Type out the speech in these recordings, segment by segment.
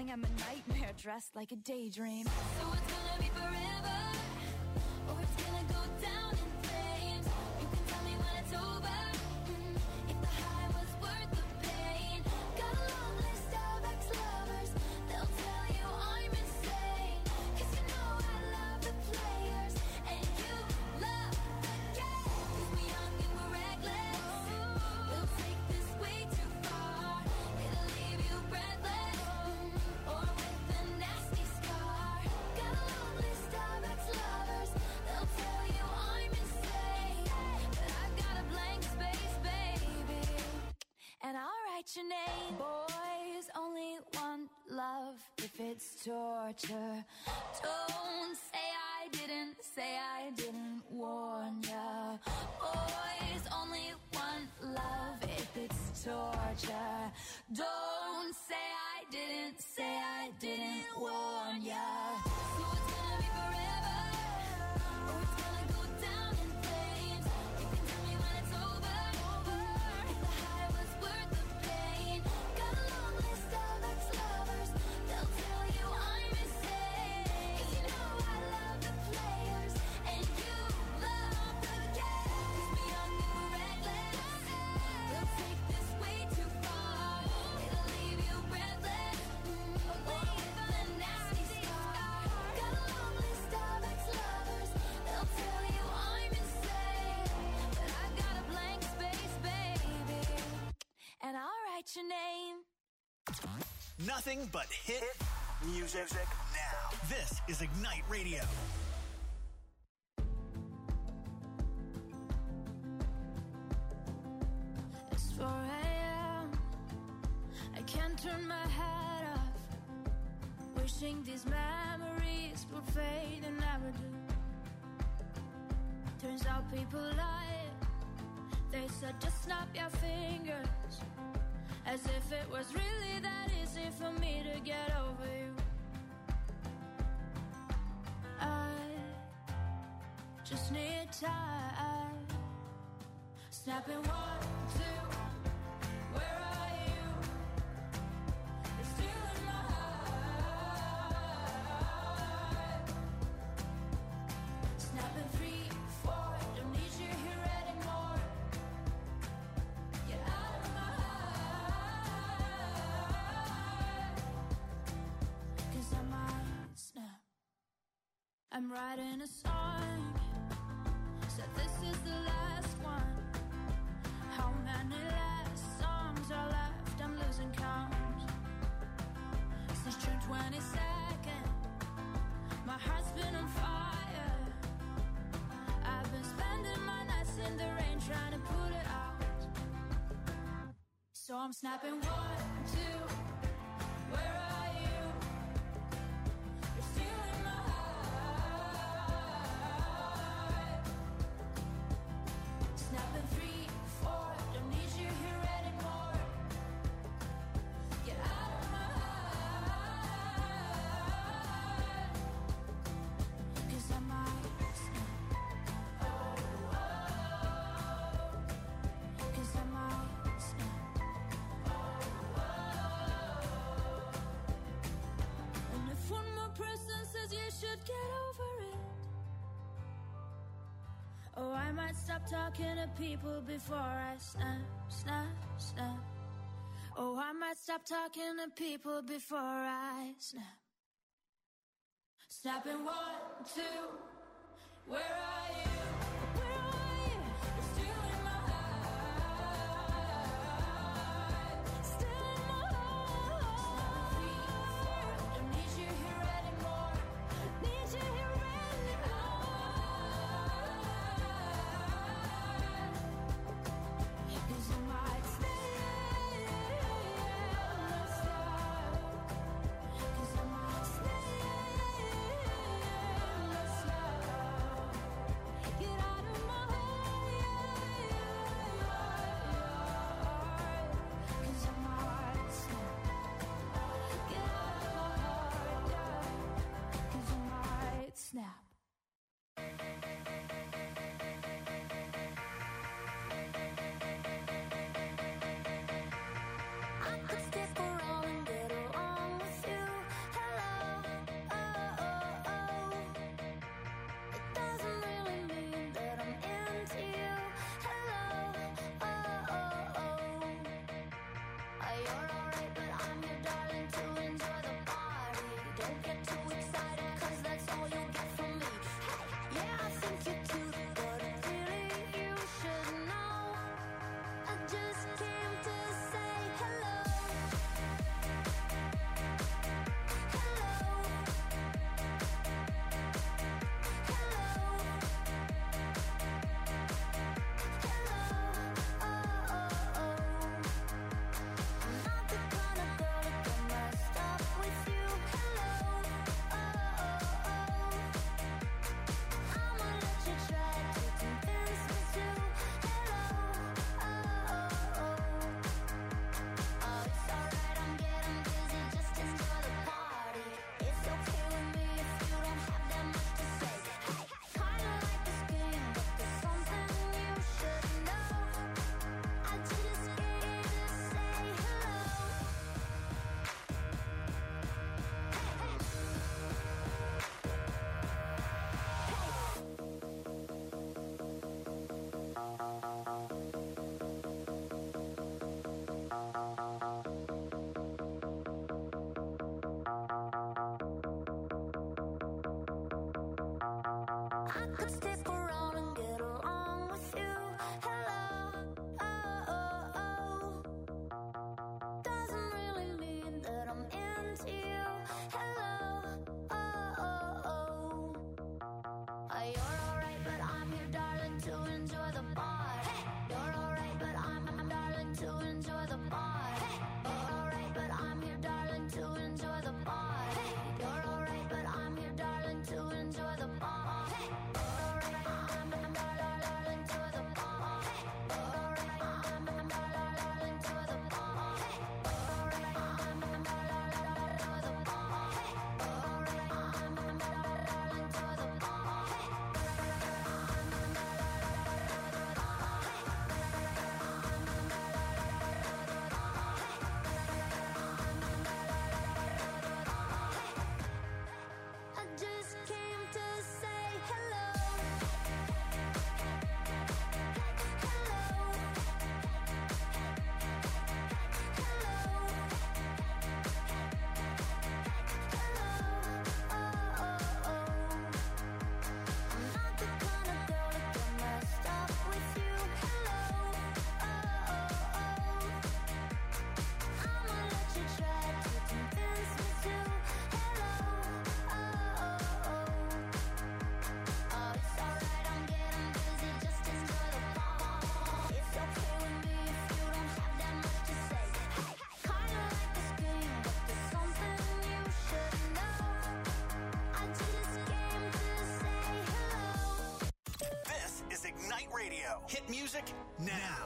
morning I'm a nightmare dressed like a daydream. So it's gonna be forever, or it's gonna go down in flames. You can tell me when it's over, if the high was worth the pain. Got a long list of ex-lovers, they'll tell you I'm insane. 'Cause you know I love the players, and you love the game. 'Cause we're young and we're reckless, we'll take this way too far. It'll leave you breathless, or with a nasty scar. Got a long list of ex-lovers, they'll tell you I'm insane. But I've got a blank space, baby, and I'll write your name. Boys only want love if it's torture. Don't say I didn't warn ya. Boys only want love if it's torture. Don't say I didn't warn ya. So it's gonna be forever, or it's gonna go down in flames. You can tell me when it's over, if the high was worth the pain. Got a long list of ex-lovers, they'll tell you I'm insane. 'Cause you know I love the players, and you love the game. 'Cause we're young and we're reckless, we'll take this way too far. It'll leave you breathless, or with a nasty scar. Got a long list of ex-lovers, they'll tell you I'm insane. But I've got a blank space, baby, And I'll write your name. Nothing but hit music now. This is Ignite Radio. It's 4 a.m. I can't turn my head off. Wishing these memories would fade and never do. Turns out people lie. They said just snap your fingers, as if it was really that easy for me to get over you. I just need time. Snapping 1, 2. Where are you? You're still in my heart. Snapping 3, 4. Don't need you here anymore. Get out of my heart. 'Cause I might snap. I'm writing a song, said this is the last one. How many last songs are left? I'm losing count. Since June 22nd, my heart's been on fire. I've been spending my nights in the rain trying to put it out. So I'm snapping 1, 2. Where are you? You're still in my heart. Snapping 3, 4. Don't need you here anymore. Get out of my heart. 'Cause I might snap. 'Cause I might snap. And if one more person says you should get over it, oh, I might stop talking to people before I snap, snap, snap. Oh, I might stop talking to people before I snap. Snapping 1, 2. Where are you? Where are you? You're still in my heart. Still in my heart. Snapping 3, 4. Don't need you here anymore. Need you here anymore. 'Cause I might stay. 'Cause I might stay. Get out of my heart. 'Cause I might snap. Get out of my heart, yeah. 'Cause I might snap. I could stick around and get along with you. could stick around and get along with you. Hello, doesn't really mean that I'm into you. Hello, you're alright, but I'm here, darling, to enjoy the bar. You're alright, but I'm darling, to enjoy the bar. You're alright, but I'm here, darling, to enjoy the bar. You're alright, but I'm here, darling, to enjoy the bar. You're alright, I'm darling, to the bar. You're alright, I'm darling, to the bar. You're alright, I'm darling, to the bar. You're alright, I'm darling, to the bar. I just came to say hello. Hello. I'm not the kind of girl to get messed up with you. Hello. I'ma let you try to convince me to. Hello. It's alright, I'm getting busy, just enjoy the bar. It's okay with me if you don't have that much to say. Hey, kinda like this game, but there's something you should know. I just came to say hello. This is Ignite Radio. Hit music now.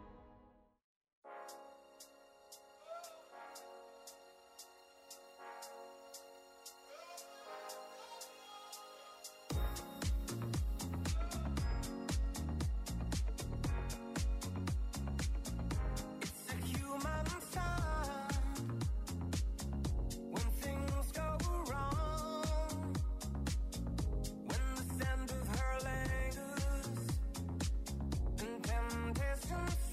It's a human sign when things go wrong, when the scent of her lingers and temptation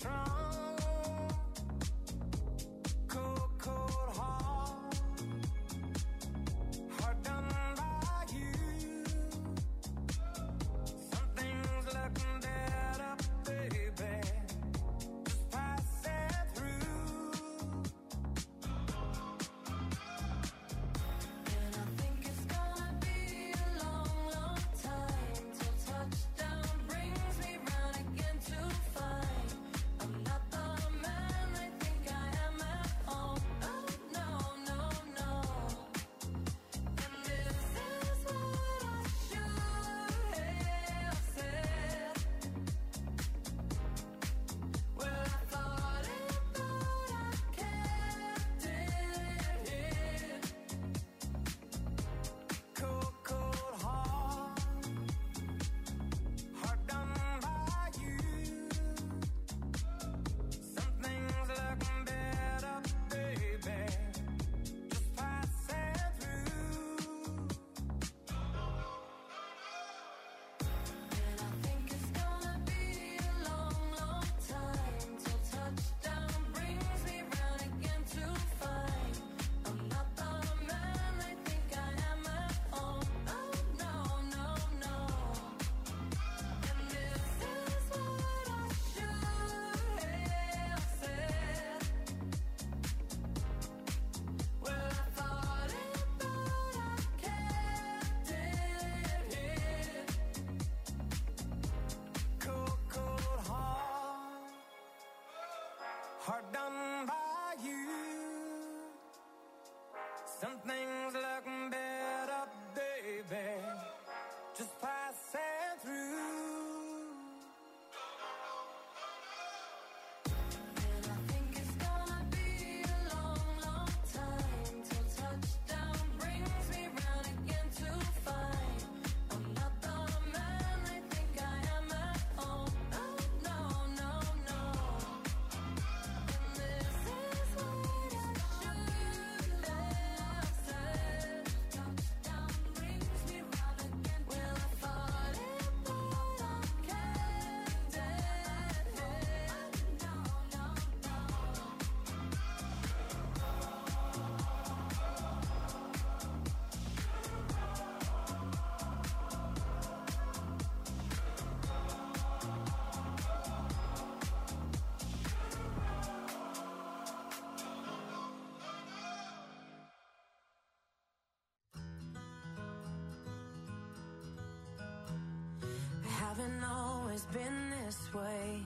always been this way.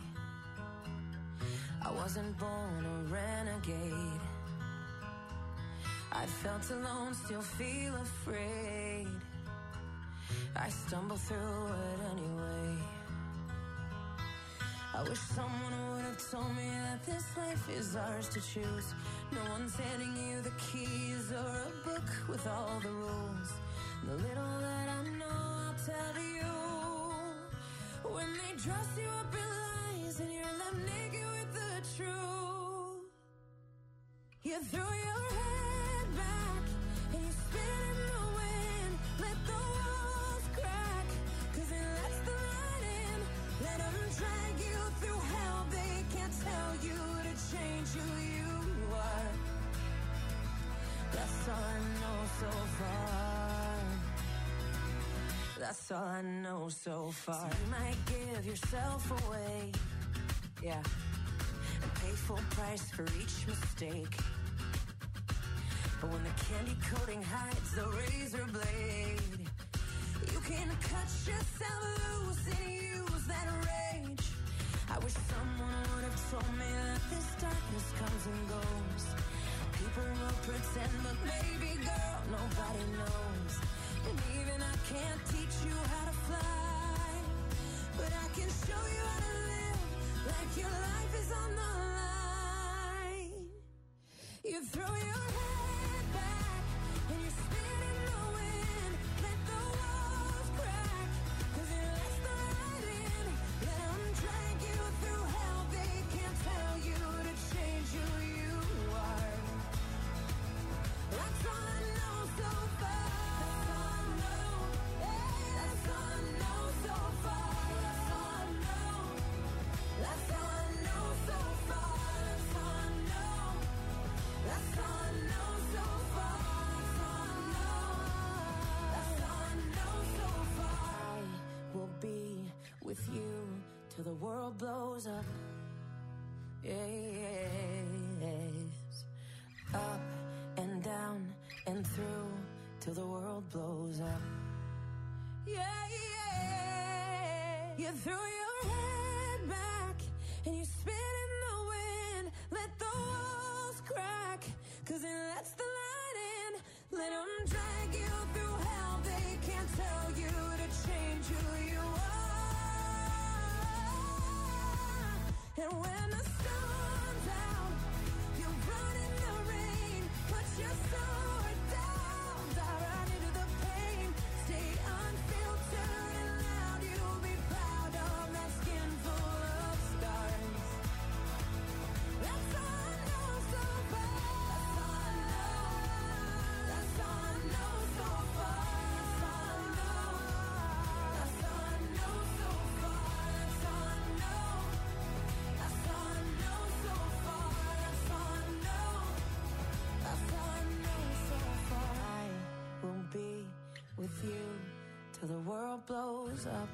I wasn't born a renegade. I felt alone, still feel afraid. I stumble through it anyway. I wish someone would have told me that this life is ours to choose. No one's handing you the keys or a book with all the rules. The little that I know, I'll tell you. When they dress you up in lies and you're left naked with the truth, you throw your head back and you spin in the wind. Let the walls crack, 'cause it lets the light in. Let them drag you through hell. They can't tell you to change who you are. That's all I know so far. That's all I know so far. So you might give yourself away, yeah, and pay full price for each mistake. But when the candy coating hides the razor blade, you can cut yourself loose and use that rage. I wish someone would have told me that this darkness comes and goes. People will pretend, but baby girl, nobody knows. And even I can't teach you how to fly, but I can show you how to live like your life is on the line. You throw your head back and you spin in the wind. Let the walls crack, 'cause it lets the light in. Let them drag you through hell. They can't tell you to change who you are. That's all I know so far. That's all I know. Yeah, that's all I know so far. That's all I know. That's all I know so far. That's all I know. That's all I know so far. That's all I know. That's all I know so far. I will be with you till the world blows up. Yes. Up and down and through till the world blows up. Yeah, yeah. You throw your head back and you spin in the wind. Let the walls crack, 'cause it lets the light in. Let them drag you through hell. They can't tell you to change who you are. And when the sun's out, you run in the rain. Put your sword down, dive right into the pain. Stay unfiltered and loud. You'll be proud of that skin full of scars. That's all I know so far. That's all I know. That's all I know so far. That's all I know. That's all I know so far. That's all I know. That's all I know so far. That's all I know. That's all I know so far. I will be with you till the world blows up.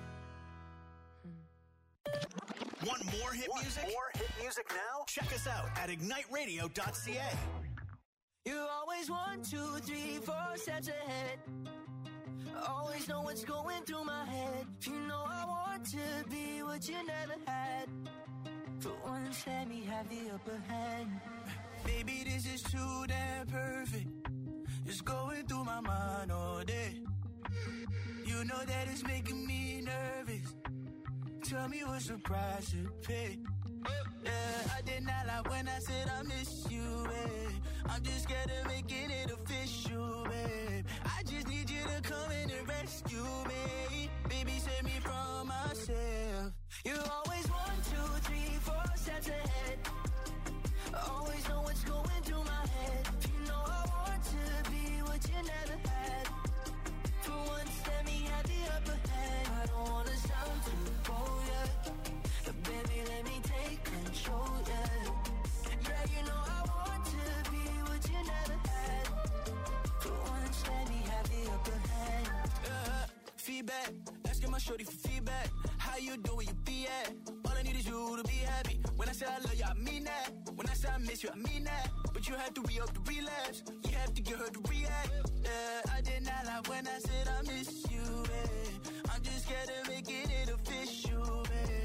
Want more hit music? More hit music now? Check us out at igniteradio.ca. You always 1, 2, 3, 4 steps ahead. Always know what's going through my head. You know I want to be what you never had. For once, let me have the upper hand. Baby, this is too damn perfect. It's going through my mind all day. You know that it's making me nervous. Tell me what's the price to pay. Yeah, I did not lie when I said I miss you, babe. I'm just scared of making it official, babe. I just need you to come in and rescue me. Baby, save me from myself. You always 1, 2, 3, 4 steps ahead. Always know what's going through my head. You know I want to be what you never had. For once, let me have the upper hand. I don't wanna sound too bold, yeah. But baby, let me take control, yeah. Yeah, you know I want to be what you never had. For once, let me have the upper hand. Feedback, asking my shorty for feedback. How you doing, where you be at? All I need is you to be happy. When I say I love you, I mean that. When I say I miss you, I mean that. But you have to re-up the relapse. You have to get her to react. Yeah, I did not lie when I said I miss you, babe. I'm just scared of making it official, babe.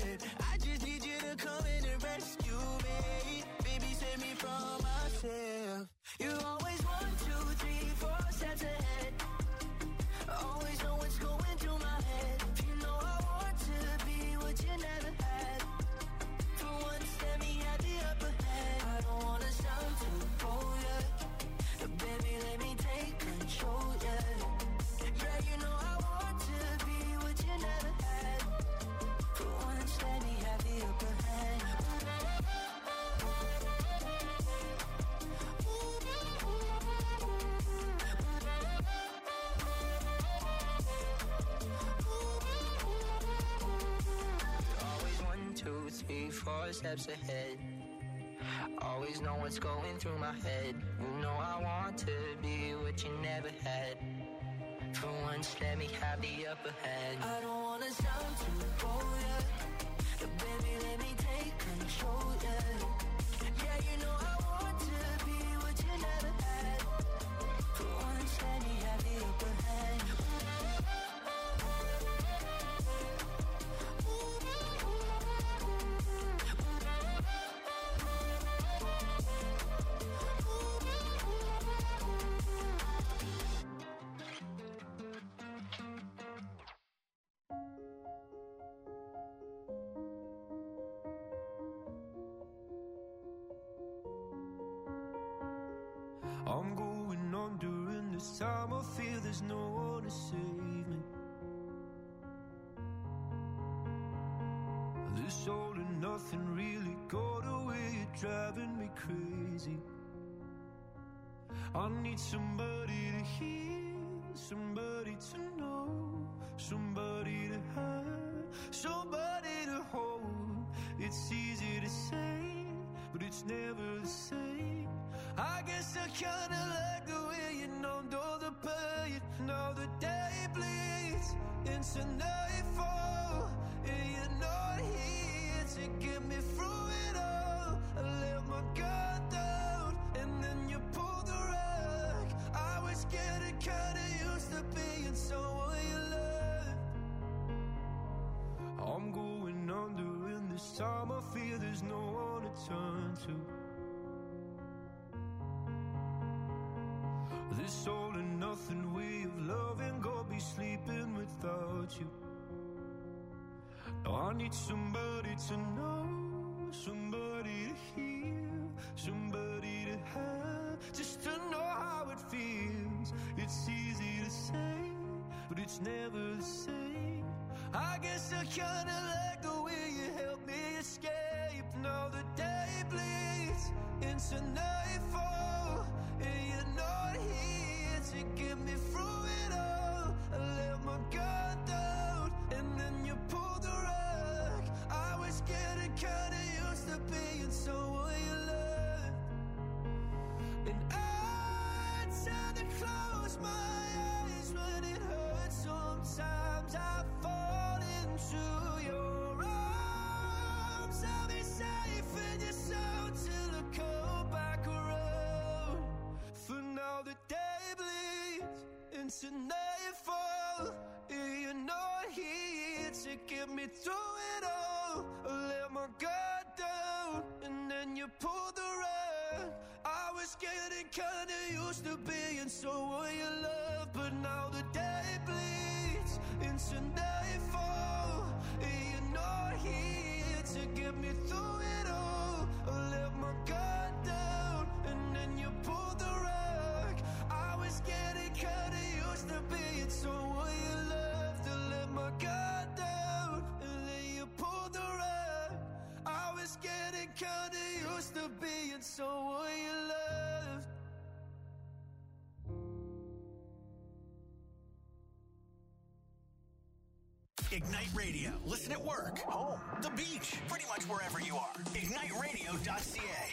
4 steps ahead. Always know what's going through my head. You know I want to be what you never had. For once, let me have the upper hand. I don't wanna sound too bold, yeah. But baby, let me take control, yeah. Yeah, you know I want to be what you never had. For once, let me have the upper hand. I'm going on during this time. I feel there's no one to save me. This all and nothing really got away. You're driving me crazy. I need somebody to hear, somebody to know, somebody to have, somebody to hold. It's easy to say, but it's never the same. I guess I kinda like the way you numbed all the pain. Now the day bleeds into nightfall, and you're not here to get me through it all. I let my guard down, and then you pulled the rug. I was getting kinda used to being someone you loved. I'm going under, and this time I feel there's no one to turn to. This all and nothing way of loving, go be sleeping without you. Now I need somebody to know, somebody to hear, somebody to have, just to know how it feels. It's easy to say, but it's never the same. I guess I kinda like the way you help me escape. Now the day bleeds into nightfall, and you're not here to get me through it all. I let my guard down, and then you pulled the rug. I was getting kinda used to being someone you loved. And I tend to close my eyes when it hurts. Sometimes I fall into your arms. I'll be safe in your soul till I come back around. For now the day bleeds into nightfall, and you're not here to get me through it all. I let my guard down, and then you pulled the rug. I was getting kinda used to being someone you love, but now the day bleeds into nightfall, and you're not here to get me through it all. I let my guard down, and then you pulled the rug. I was getting kinda used to being someone you loved. To let my guard down, and then you pulled the rug. I was getting kinda used to being someone you loved. Ignite Radio. Listen at work, home, the beach, pretty much wherever you are. IgniteRadio.ca.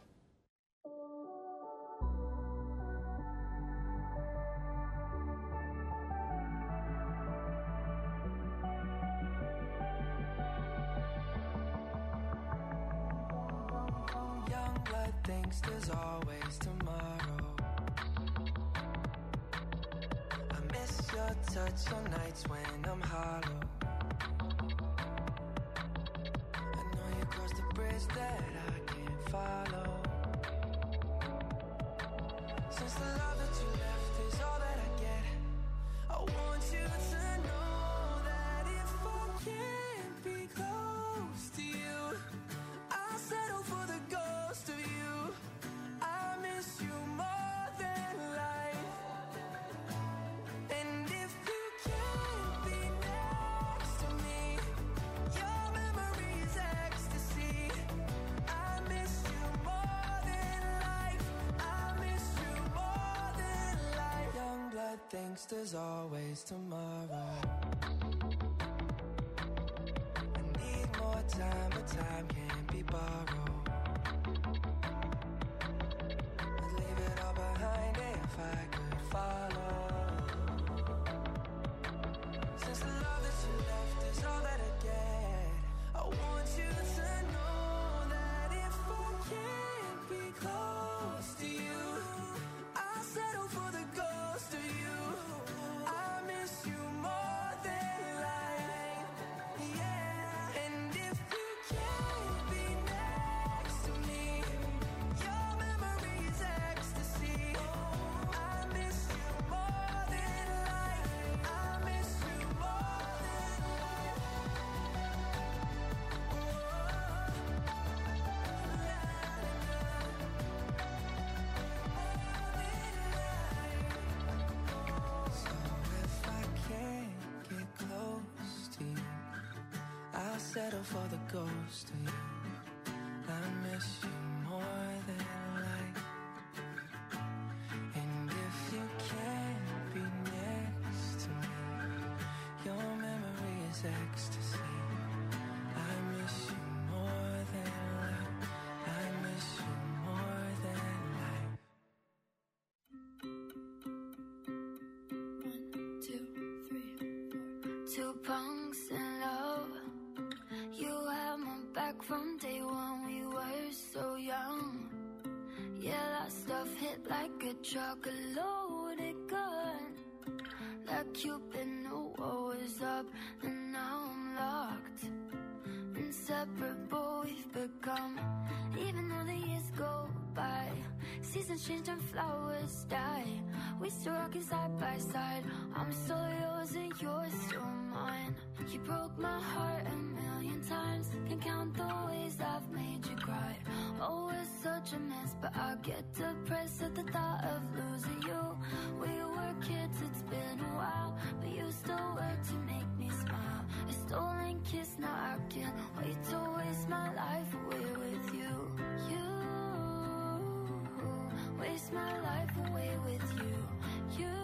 Young blood thinks there's always tomorrow. I miss your touch on nights when I'm hollow. I know you crossed the bridge that I can't follow. Since the love that you left is all that I get, I want you to know that if I can't be close to you, I'll settle for the ghost of you. I miss you more than life. And if you can't be next to me, your memory is ecstasy. I miss you more than life. I miss you more than life. Young blood thinks there's always tomorrow. I need more time, but time can't maybe borrow. I'd leave it all behind if I could follow. Since the love that you left is all that I get, I want you to know that if I can't be close to you, I'll settle for the ghost of you. I miss you more than life, yeah. And if you can't be next to me, your memory is ecstasy. I miss you more than life. I miss you more than life. So if I can't get close to you, I'll settle for the ghost of you. I miss you more than life. And if you can't be next to me, your memory is ecstasy. I miss you more than life. I miss you more than life. 1, 2, 3, 4. Two punks in love. You had my back from day one. We were so young. Yeah, that stuff hit like a truck, a loaded gun. Like Cupid knew what was up, and now I'm locked. Inseparable we've become. Even though the years go by, seasons change and flowers die, we still rockin' side by side. I'm still yours and you're still mine. You broke my heart a million times. Can count the ways I've made you cry. Oh, it's such a mess, but I get depressed at the thought of losing you. We were kids, it's been a while, but you still work to make me smile. A stolen kiss, now I can't wait to waste my life away with you. You waste my life away with you. You.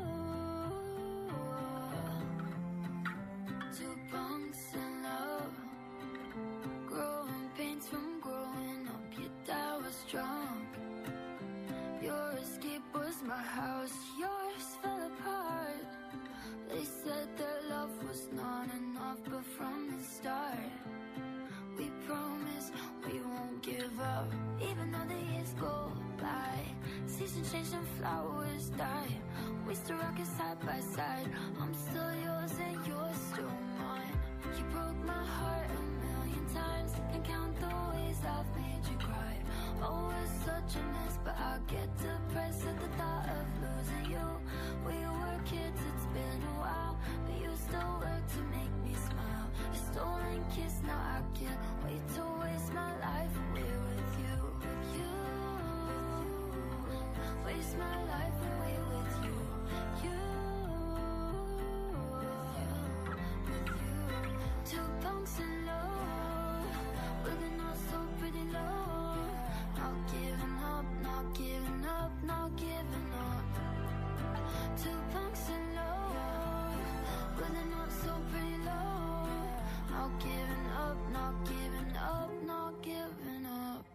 Two punks in love, growing pains from growing up. Your dad was drunk. Your escape was my house. Yours fell apart. They said their love was not enough, but from the start, we promise we won't give up. Even though the years go by, seasons change and flowers die, we still rockin' side by side. I'm still yours and you're still mine. You broke my heart a million times. Can count the ways I've made you cry. Oh, it's such a mess, but I get depressed at the thought of losing you. We were kids, it's been a while, but you still work to make me smile. A stolen kiss, now I can't wait to waste my life away with you. You waste my life away with you. You. Two punks in love, with a not so pretty love. Not giving up, not giving up, not giving up. Two punks in love, with a not so pretty love. Not giving up, not giving up, not giving up.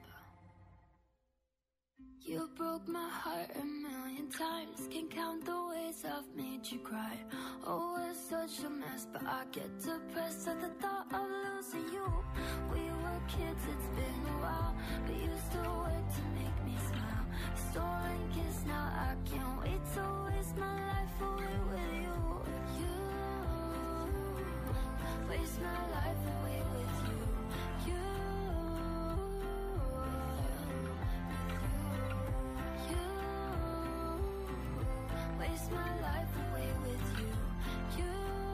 You broke my heart a million times. Can count the ways I've made you cry. Oh, it's such a mess, but I get depressed at the thought of losing you. We were kids, it's been a while, but you still work to make me smile. Stolen kiss, now I can't wait to waste my life away with you. You waste my life away with you. You. Waste my life away with you. You.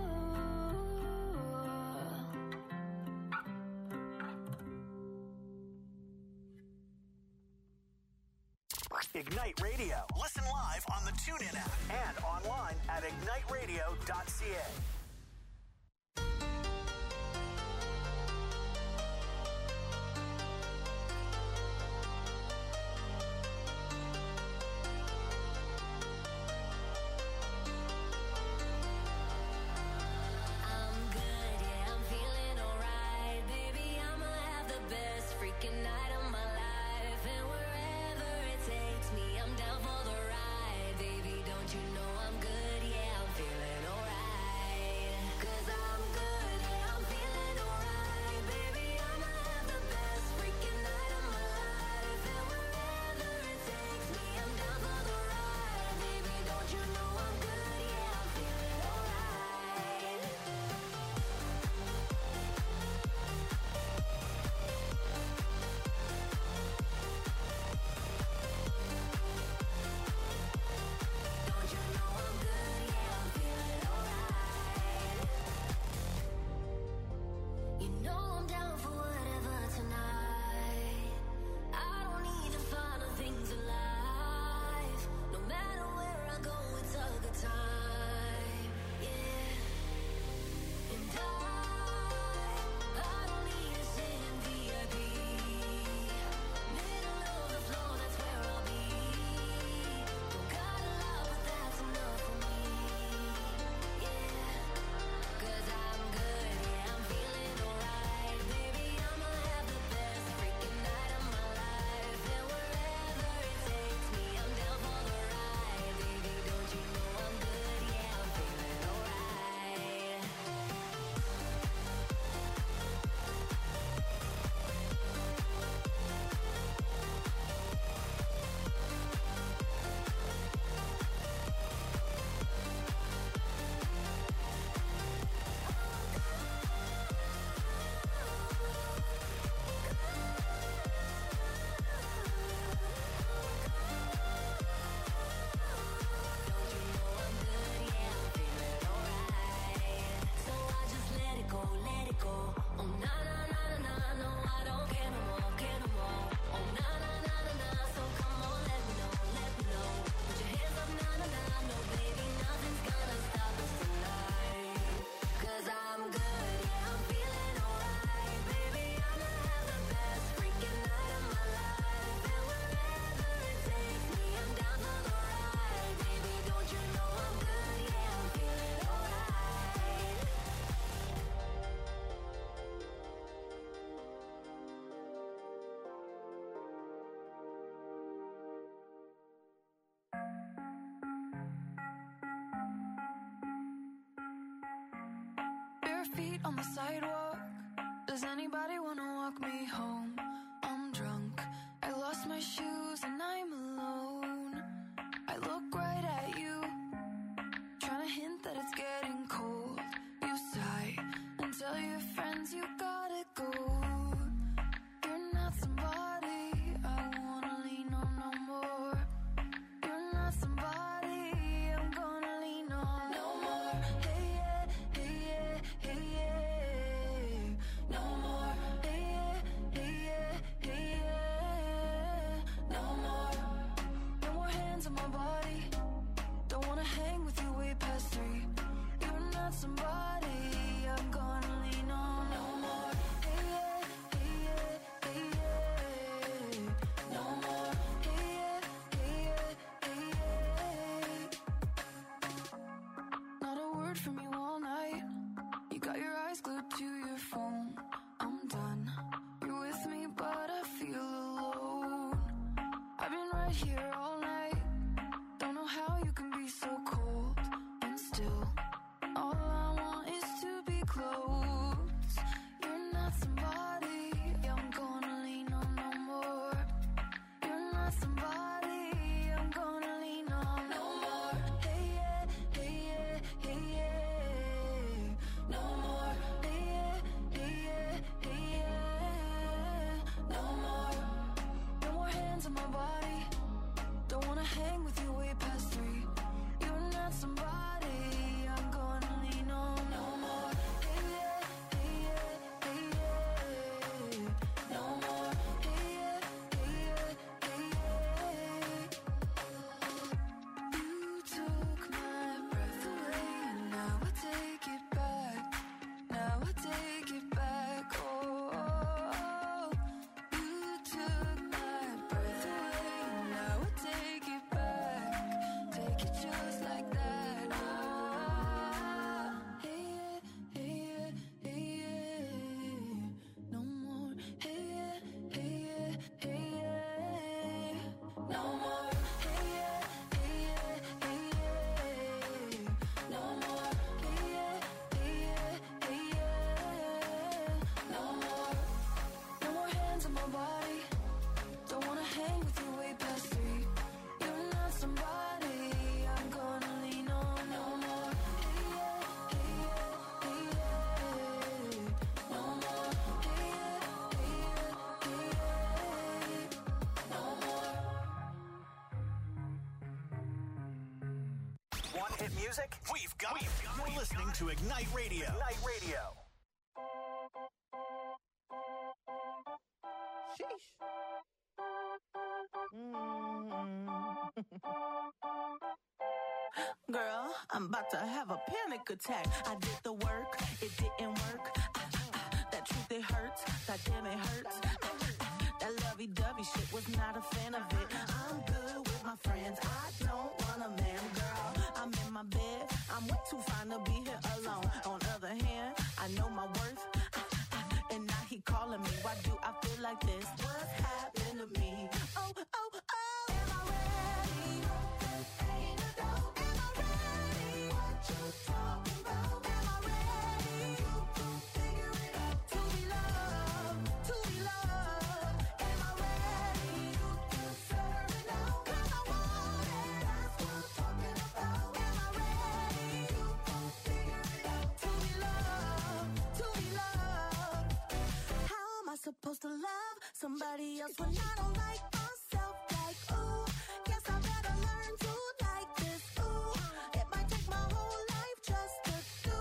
Ignite Radio. Listen live on the TuneIn app and online at igniteradio.ca. I'm good, yeah, I'm feeling alright. Baby, I'ma have the best bare feet on the sidewalk. Does anybody wanna walk me home? I'm drunk, I lost my shoes and I'm alone. I look right at you, trying to hint that it's getting cold. You sigh and tell your friends you gotta go. You're not somebody I wanna lean on no more. You're not somebody I'm gonna lean on no more. Hey yeah, hey yeah, hey yeah. No more. Hey yeah, hey yeah, hey yeah. No more. No more hands on my body. Don't wanna hang with you way past 3. You're not somebody I'm gonna lean on no more. Hey yeah, hey yeah, hey yeah. No more. Hey yeah, hey yeah, hey yeah. Not a word from you all night. You got your eyes glued to your phone. I'm done. You're with me, but I feel alone. I've been right here all night. Don't know how you can be so cold. And still, all I want is to be close. You're not somebody I'm gonna lean on no more. You're not somebody I'm gonna lean on no more. Hey yeah, hey yeah, hey yeah. No more. Hey yeah, hey yeah, hey yeah. No more. No more hands on my body. Don't wanna hang with you way past 3. You're not somebody I'm gonna lean on no more. Hey yeah, hey yeah, hey yeah. No more. Hey yeah, hey yeah, hey yeah. You took my breath away and now I take it back. Now I take it back. Oh, you took my breath away and now I take it back. Take it just like that. Ah, hey yeah, hey yeah, hey yeah. No more. Hey yeah, hey yeah, hey yeah. No more. Hey yeah, hey yeah, hey yeah. No more. Hey yeah, hey yeah, hey yeah. No more. No more hands on my body. Don't wanna hang with you way past 3. You're not somebody I'm gonna lean on no more. Hey yeah, hey yeah, hey yeah. No more. Hey yeah, hey yeah, hey yeah. No more. Want hit music? We've got it. You're listening to Ignite Radio. Ignite Radio. Sheesh. Girl, I'm about to have a panic attack. I did the work, it didn't work. That truth, it hurts. That damn, it hurts. That lovey-dovey shit was not a fan of it. I'm good with my friends. I don't want a man, girl. I'm in my bed. I'm way too fine to be here alone. On other hand, I know my worth. And now he calling me. Why do I feel like this? What's happened to me? Oh, oh, oh. Am I ready? Ain't a dope. Am I ready? What you talking about? Am I ready? You can figure it out. To be loved. To be loved. Am I ready? You can serve it out. 'Cause I want it. That's what I'm talking about. Am I ready? You can figure it out. To be loved. To be loved. How am I supposed to love somebody else when I don't like myself? Like, ooh, guess I better learn to like this. Ooh, it might take my whole life just to do.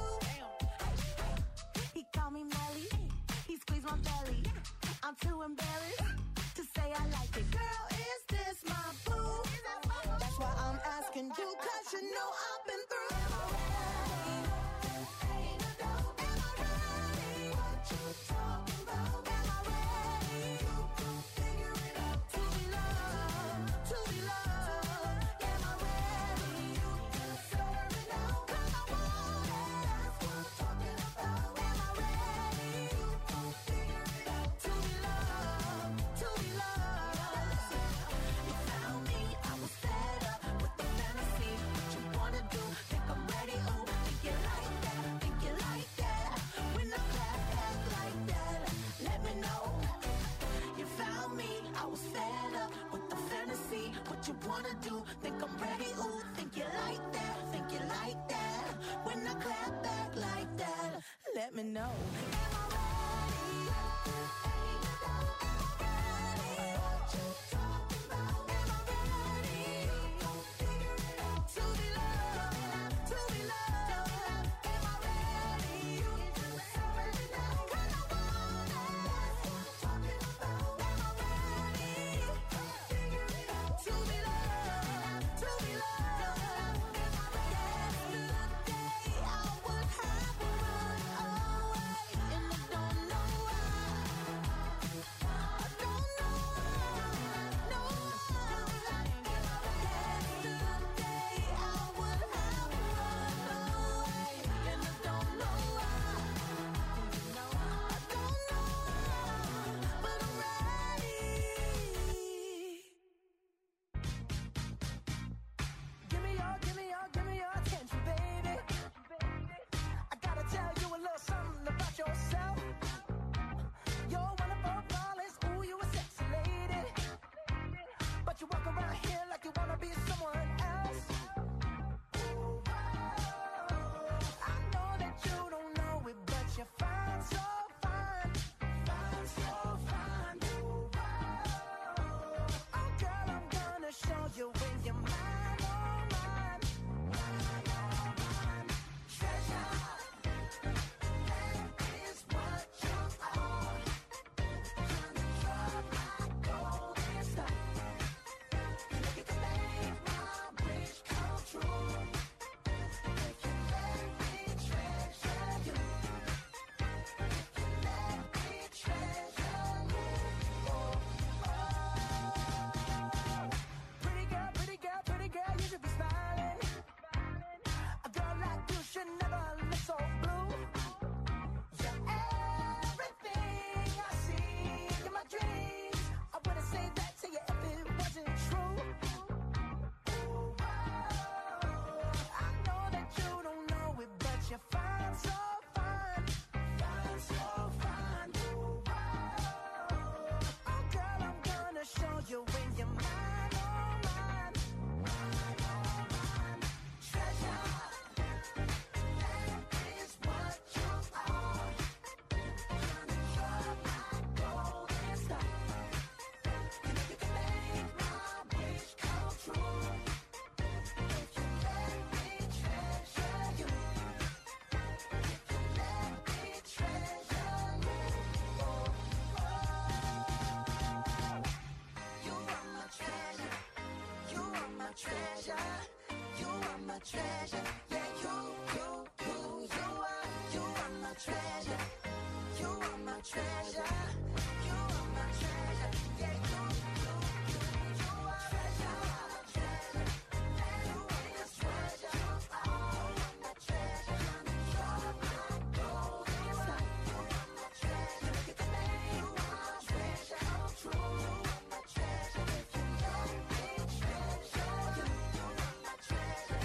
He called me Melly, he squeezed my belly. I'm too embarrassed to say I like it. Girl, is this my boo? That's why I'm asking you, 'cause you know I've been through. Am I ready? Ain't a doubt. Am I ready? What you talking about? Am I ready? You can figure it out. To be loved. To be loved. Am I ready? You can serve it out. 'Cause I want it. That's what I'm talking about. Am I ready? You can figure it out. To be loved. To be loved. You found me. I was fed up with the fantasy. What you wanna do? Think let me know. Treasure, yeah, you are my treasure. You are my treasure. You are my treasure. Yeah, you are treasure. You are my treasure. You are my treasure. You're my golden sun. You are my treasure. You can make you are my treasure come true. You are my treasure. If you let me treasure you, you are my treasure.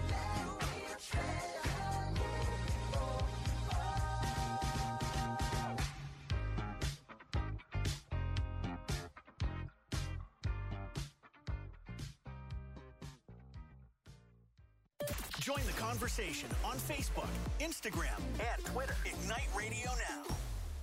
Join the conversation on Facebook, Instagram, and Twitter. Ignite Radio Now.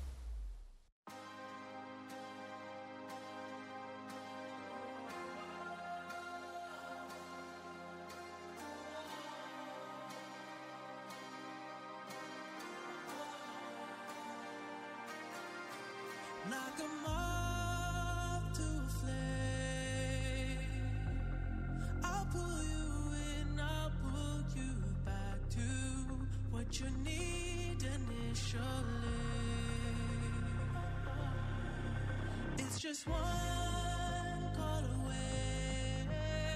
Knock 'em off to a flame. I'll pull you in, I'll pull you back to what you need initially. It's just one call away,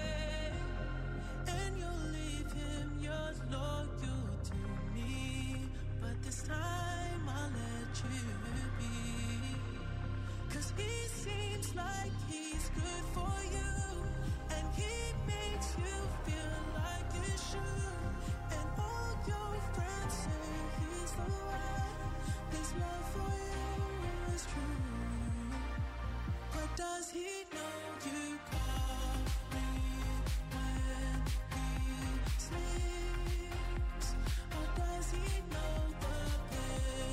and you'll leave him yours loyal to me. But this time I'll let you be. 'Cause he seems like he's good for you, and he makes you feel like you should. And all your friends say he's the one. His love for you is true. But does he know you call me when he sleeps? Or does he know the pain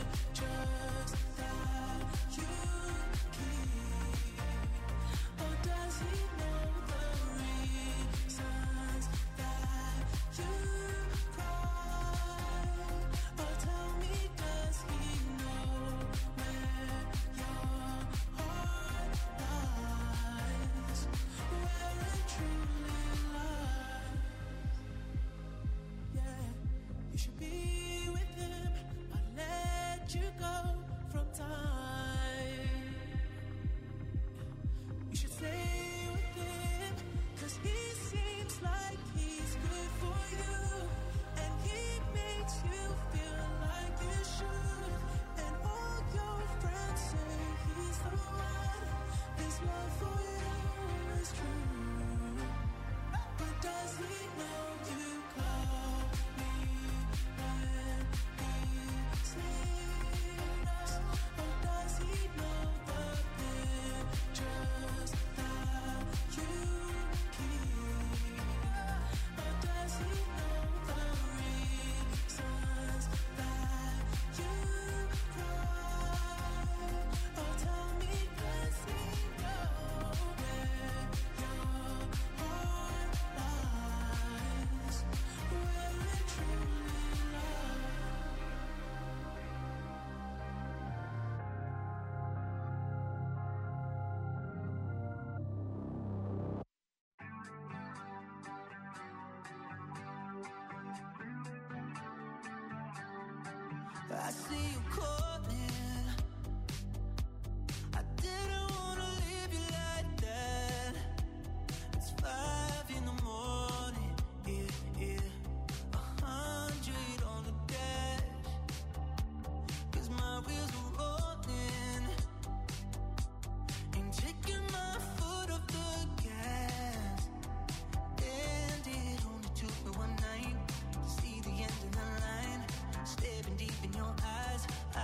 I see you calling. I didn't wanna leave you like that. It's 5 in the morning, yeah. 100 on the dash, 'cause my wheels are rolling. Ain't taking my foot off the gas. And it only took me one night to see the end of the line. Staring deep in your eyes.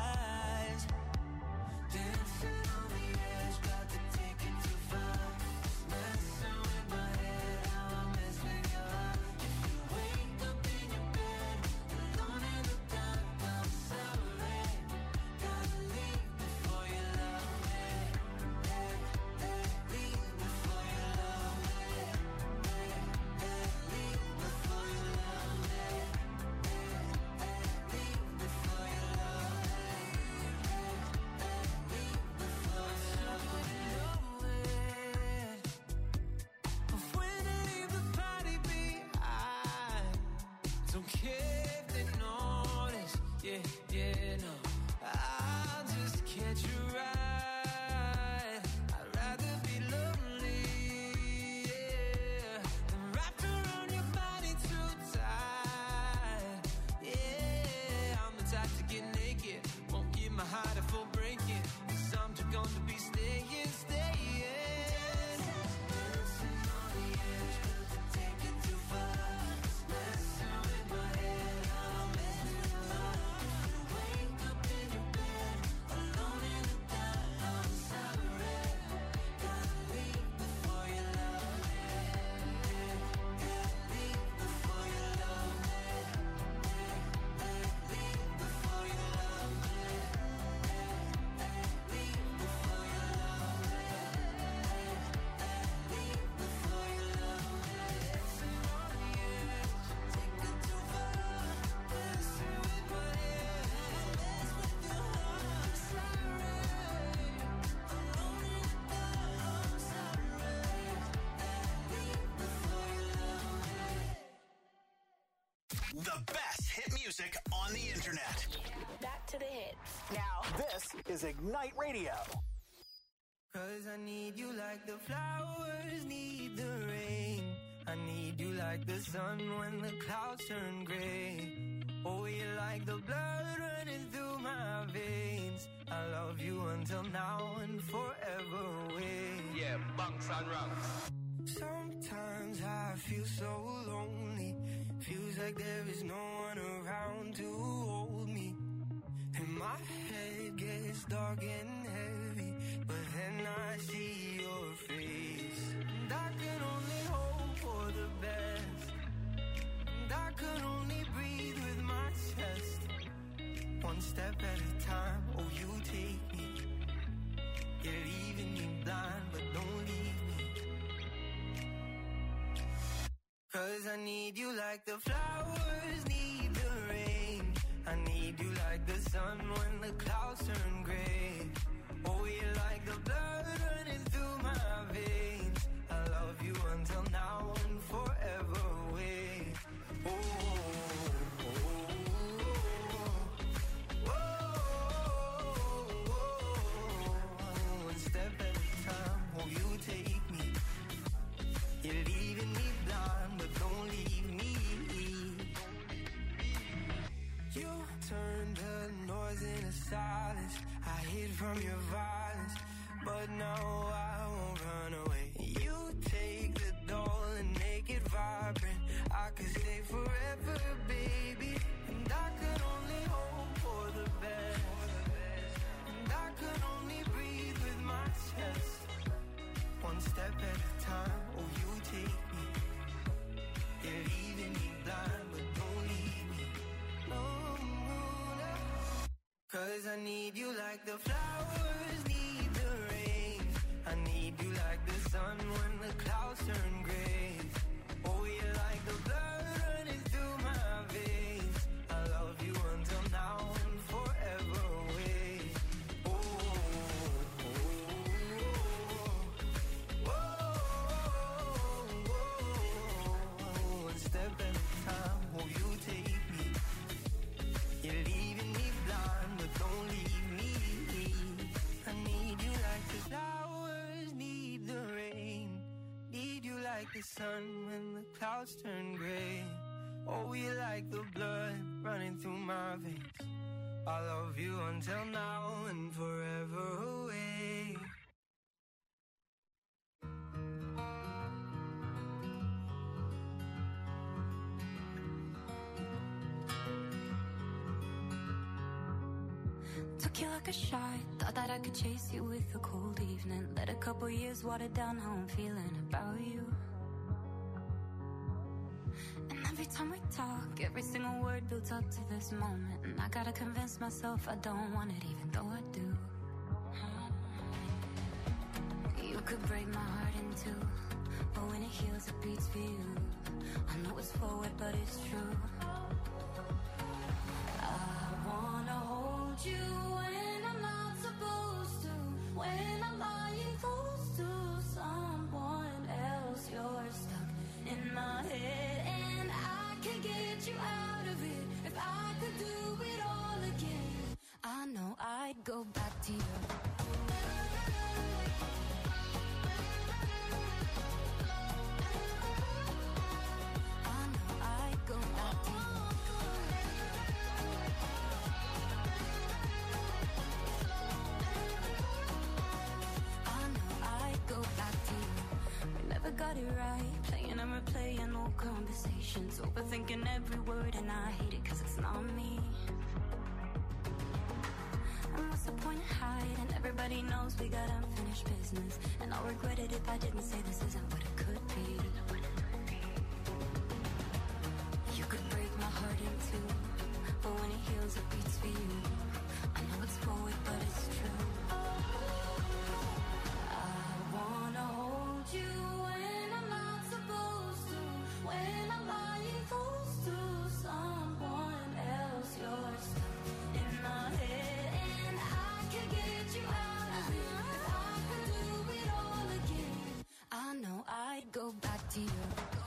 Dancing on the edge, got to take it too far. Messing with my head, how I mess with your heart. If you wake up in your bed, alone in the dark, I'm sorry. Gotta leave before you love me. Leave before you love me. Leave before you love me. Leave before you love me. Leave before you love me. But when I leave the party behind, don't care if they notice. Yeah, no. I'll just catch you right. I'd rather be lonely, yeah, than wrapped around your body too tight. Yeah, I'm the type to get naked, won't give my heart a full breaking, 'cause I'm too gone to be staying. Dancing on the edge, got to take it too far. Messing with my head, how I mess with your heart. If you wake up in your bed, alone in the dark, I'm sorry. Gotta leave before you love me. Leave before you love me. Leave before you love me. Leave before you love me. Leave before you love me. Dancing on the edge, take it too far. Messing with my head, mess with your heart. Sorry, alone in the dark, I'm sorry. Leave before you love me. The best hit music on the internet. Back to the hits. Now, this is Ignite Radio. 'Cause I need you like the flowers need the rain. I need you like the sun when the clouds turn gray. Oh, you're like the blood running through my veins. I love you until now and forever away. Yeah, bunks and ranks. Sometimes I feel so lonely. Feels like there is no one around to hold me. And my head gets dark and heavy, but then I see your face. And I can only hope for the best. And I could only breathe with my chest. One step at a time, oh you take me. You're leaving me blind, but don't leave me. 'Cause I need you like the flowers need the rain. I need you like the sun when the clouds turn gray. Oh, you're like the blood running through my veins. I love you until now and forever away. Oh, oh, oh, oh. One step at a time, oh, you take me. You're leaving me blind, but don't leave me. You turned the noise into silence. I hid from your violence, but now I won't run away. You take the doll and make it vibrant. I could stay forever, baby. And I could only hope for the best. And I could only breathe with my chest. One step at a time, oh you take me. You're leaving me blind, but don't leave me. No, no, no. 'Cause I need you like the flowers need the rain. I need you like the sun when the clouds turn gray. Oh, you're like the blood running through my veins. I love you until now and forever away. Oh, oh, oh, oh, oh, oh. One step at a time, oh you take me. You're leaving me blind. sun when the clouds turn gray. Oh, we like the blood running through my veins. I love you until now and forever away. Took you like a shot, thought that I could chase you with a cold evening. Let a couple years water down how I'm feeling about you. And every time we talk, every single word builds up to this moment. And I gotta convince myself I don't want it, even though I do. You could break my heart in two, but when it heals it beats for you. I know it's forward but it's true. I wanna hold you when I'm not supposed to, when I'm lying close to someone else. You're stuck in my head and I can get you out of it. If I could do it all again, I know I'd go back to you. I know I'd go back to you. I know I'd go back to you. We never got it right, playing and replaying old conversations, overthinking every word, and I hate it cause it's not me. And what's the point of hiding? Everybody knows we got unfinished business, and I'll regret it if I didn't say this isn't what it could be. You could break my heart in two, but when it heals it beats for you. I know it's forward but it's true. I wanna hold you when I'm not supposed to, when I'm lying close to someone else. You're stuck in my head and I can get you out of it. If I could do it all again, I know I'd go back to you.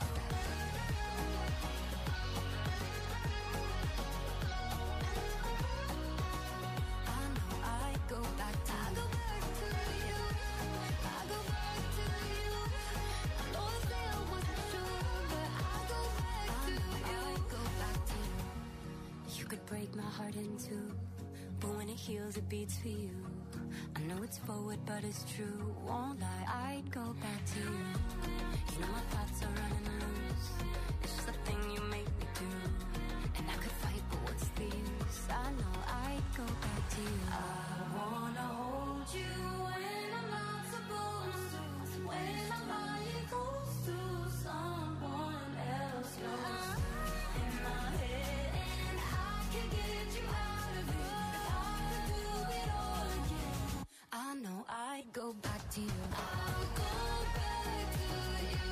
I know I'd go back to you. I go back to you. I go back to you. I know I said I wasn't sure, but I go back to you. I go back to you. You could break my heart in two, but when it heals it beats for you. I know it's forward but it's true, won't lie, I'd go back to you. You know my thoughts are running loose, it's just a thing you make me do. And I could fight but what's the use, I know I'd go back to you. I wanna hold you when I'm not supposed to, when I'm lying close to someone else. You're in my head and I can get you out of it. If I could do it all again, I know I'd go back to you. I'll go back to you.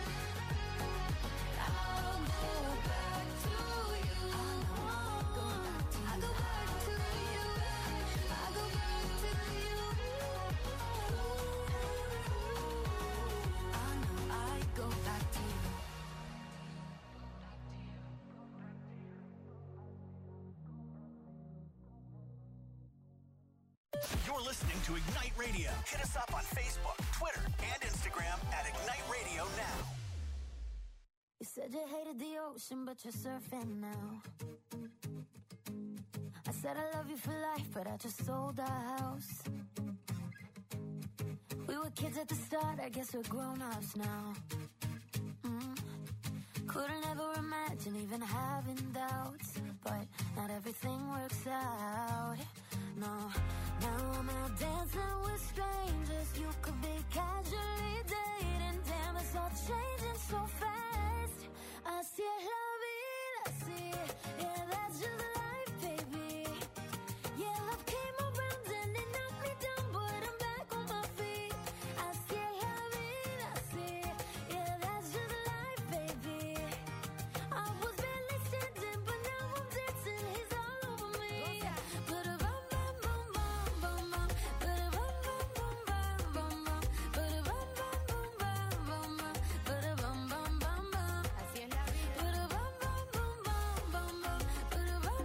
I'll go back to you. I know I'll go back to you. I'll go back to you. I'll go back to you. I know I'd go back to you. You're listening to Ignite Radio. Hit us up on Facebook, Twitter, and Instagram at Ignite Radio Now. You said you hated the ocean, but you're surfing now. I said I love you for life, but I just sold our house. We were kids at the start, I guess we're grown-ups now. Couldn't ever imagine even having doubts, but not everything works out. No, now I'm out dancing with strangers. You could be casually dating. Damn, it's all changing so fast. Así es la vida, así. Yeah, that's just life, baby. Yeah, love came around and it knocked me down, but I'm back on my feet. Así es la vida, así. Yeah, that's just life, baby. I was barely standing, but now I'm dancing. He's all over me. Ba-da-bum, bum, bum, bum, bum, ba-da-bum, bum, bum, bum, bum, ba-da-bum, bum, bum, bum, bum, ba-da-bum, bum, bum, bum. Así es la vida. Ba-da-bum, bum, bum, bum, bum, ba-da-bum,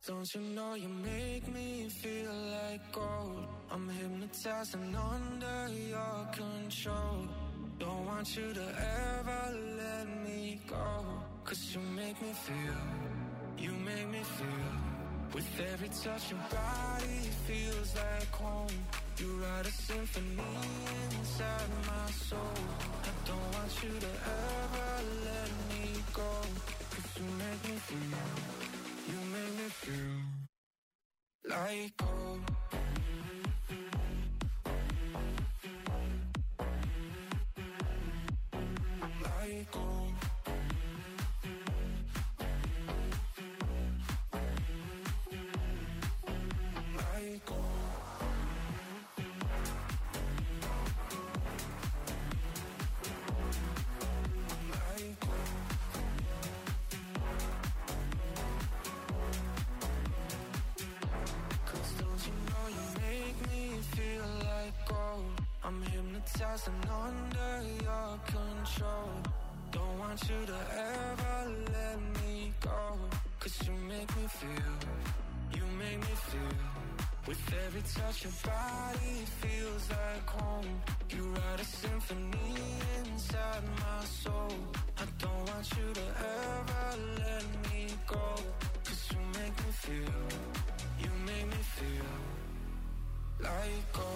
Don't you know you make me feel like gold? I'm hypnotized and under your control. Don't want you to ever let me go. Cause you make me feel, you make me feel. With every touch your body feels like home. You write a symphony inside my soul. I don't want you to ever let me go. Cause you make me feel, you make me feel like gold. Like gold. Like gold. Like gold. Cause don't you know you make me feel like gold? I'm hypnotized and under your control. Don't want you to ever let me go. Cause you make me feel, you make me feel. With every touch your body feels like home. You write a symphony inside my soul. I don't want you to ever let me go. Cause you make me feel, you make me feel like gold.